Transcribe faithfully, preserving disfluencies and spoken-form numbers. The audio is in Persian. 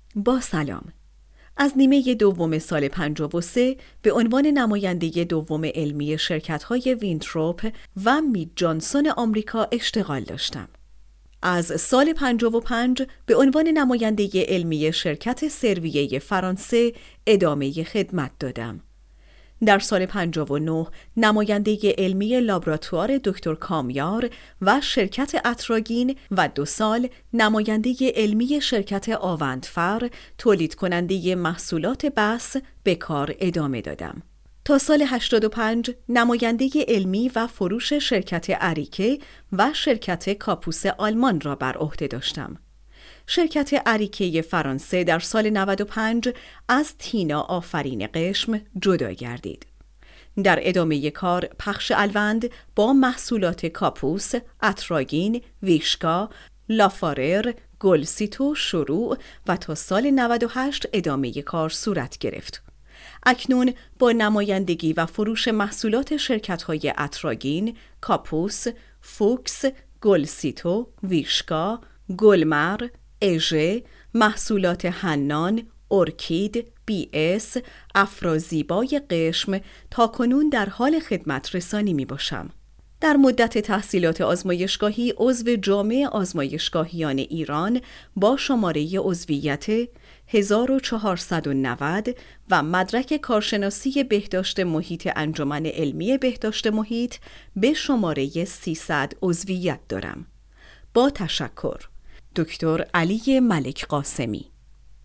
با سلام. از نیمه دوم سال پنجاه و سه به عنوان نماینده دوم علمی شرکت‌های وینتروپ و مید جانسون آمریکا اشتغال داشتم. از سال پنجاه و پنج به عنوان نماینده علمی شرکت سرویه فرانسه ادامه خدمت دادم. در سال پنجاه و نه نماینده علمی لابراتوار دکتر کامیار و شرکت اتراگین و دو سال نماینده علمی شرکت آوندفر تولید کننده محصولات بس به کار ادامه دادم. تا سال هشتاد و پنج نماینده علمی و فروش شرکت اریکه و شرکت کاپوس آلمان را بر عهده داشتم. شرکت اریکه فرانسه در سال نود و پنج از تینا آفرین قشم جدا گردید. در ادامه کار پخش الوند با محصولات کاپوس، اتراگین، ویشکا، لافارر، گلسیتو شروع و تا سال نود و هشت ادامه کار صورت گرفت. اکنون با نمایندگی و فروش محصولات شرکت‌های اتراگین، کاپوس، فوکس، گلسیتو، ویشکا، گلمر، اژه، محصولات حنان، ارکید، بی اس، افرازیبای قشم تا کنون در حال خدمت رسانی می باشم. در مدت تحصیلات آزمایشگاهی عضو جامعه آزمایشگاهیان ایران با شماره عضویت هزار و چهارصد و نود و مدرک کارشناسی بهداشت محیط انجمن علمی بهداشت محیط به شماره سیصد عضویت دارم. با تشکر. دکتر علی ملک قاسمی.